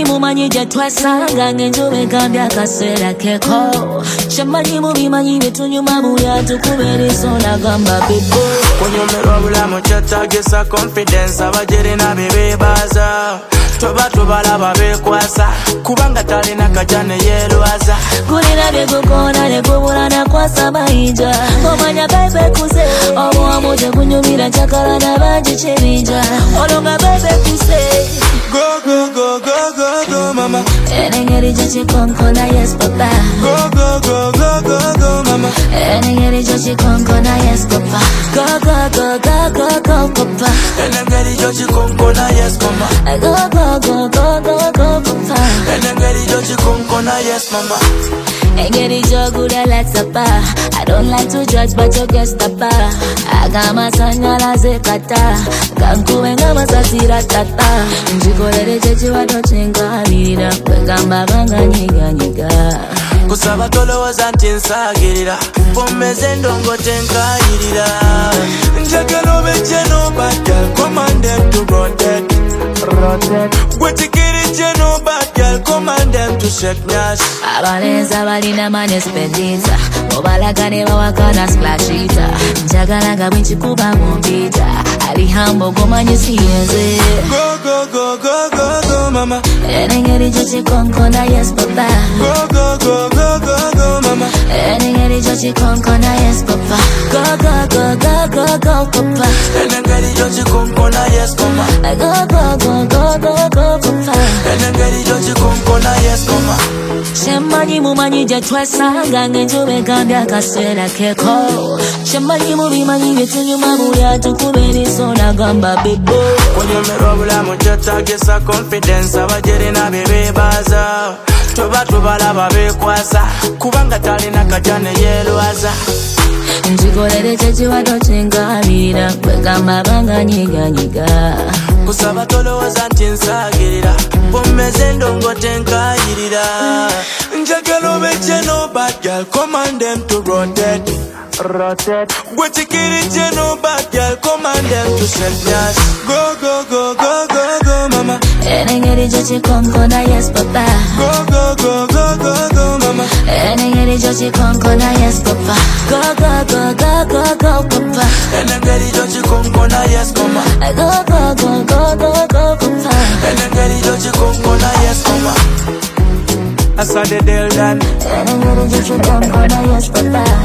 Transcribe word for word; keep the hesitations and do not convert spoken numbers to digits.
Chamanyi mumanyi jetwasanga ngenjube kambya kasera keko. Chamanyi mubimanyi betunyuma buya tukubere sona gamba bebo. Kunyumirwa bulamu kyetagisa confidence abajere na bebe baza. Toba tubalaba bekwasa kubanga talina kajane yelwaza. Kulina byekukona nekubula nakwasa mayinja. Omanya bebe kuze obuwamu tekunyumira njakala nabangi kyebinja. Olonga bebe kuze go go go go go go mama. Enengeri kyekikonkona yes papa. Go go go go go go mama. Enengeri kyekikonkona yes papa. Go go go go go go papa. Enengeri kyekikonkona yes mama. Go go go go go go papa. Enengeri kyekikonkona yes mama. Engeri jogula like sapa. I don't like to judge but you guess the bar. Agama sanyala zekata. Kankuwe ngama satira tata. Njikolere chechi wato chenga mirira. Kwegamba banga nyiga nyiga. Kusaba tolowoza nti nsagirira. Pomeze ndongo tenkayirira. Njagala beche no bad girl. Command them to rotate. Rotate. Wetikiri je no bad girl. Command them to shake nyash. Abalenza balina mane spendita. Obalagane bawakana splashita. Njagala nga bwenchikuba mumpita. Ali hambo gomanyi siyenze. Go go go go go go mama. Enengeri kyekikonkona yes papa. Go go go go go go mama. Enengeri kyekikonkona yes papa. Go go go go go go papa. Enengeri kyekikonkona yes mama. Go go go go go go papa. Enengeri kyekikonkona yes mama. Chamanyi mumanyi jetwasanga ngenjube kambya kasera keko. Chamanyi mubimanyi betunyuma buya tukubere sona gamba bebo. Kunyumirwa bulamu kyetagisa confidence abajere na bebe baza. Toba tubalaba bekwasa kubanga talina kajane yelwaza. Njikolere chechi wato chenga mirira. Kwegamba banga nyiga nyiga. Kusaba tolowoza nti nsagirira. Pomeze ndongo tenkayirira. Njagala beche no bad girl. Command them to rotate. Rotate. Wetikiri je no bad girl. Command them to shake nyash. Go go go go go go mama. Enengeri kyekikonkona yes papa. Go go go go go go mama. Enengeri kyekikonkona yes papa. Go go go go go go papa. Enengeri kyekikonkona yes mama. Go go go go go go papa. Enengeri kyekikonkona yes mama. Asa de del dan. Enengeri kyekikonkona yes papa.